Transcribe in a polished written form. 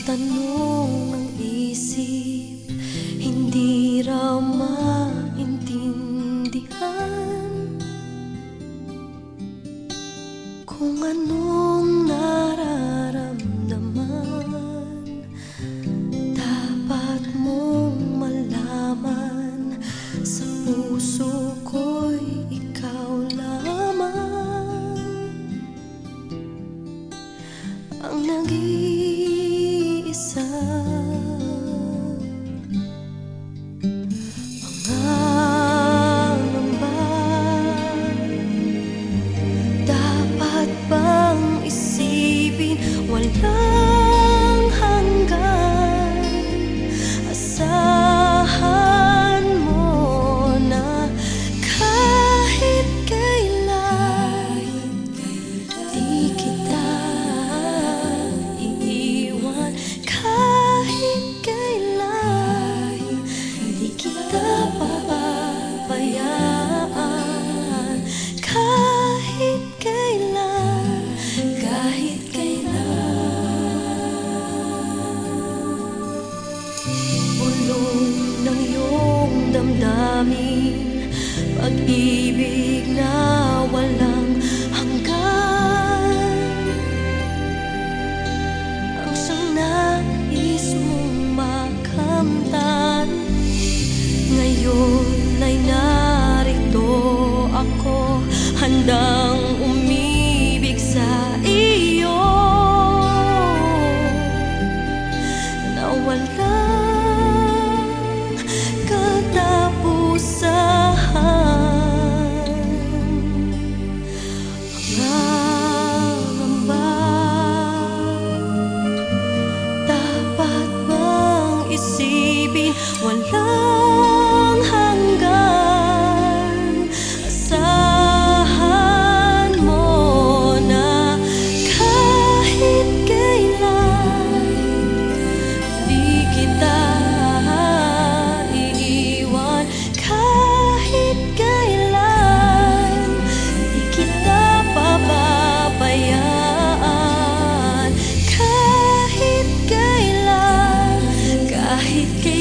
tanong ng isip, hindi raw maintindihan kung anong nararamdaman. Dapat mong malaman, sa puso ko'y ikaw lamang ang nag-iisa. Pangangamba, dapat bang isipin walang hanggan? Asahan mo na kahit kailan di kita iiwan, kahit kailan di kita pababayaan, kahit kailan, kahit bulong ng iyong damdamin, pag-ibig na walang hanggan, ang siyang nais mong makamtan. Ngayon ay narito ako, handang umibig sa iyo na walang katapusan. Pangangamba, dapat bang isipin walang hanggan? Asahan mo na kahit kailan di kita iiwan, kahit kailan di kita pababayaan, kahit kailan, kahit kailan.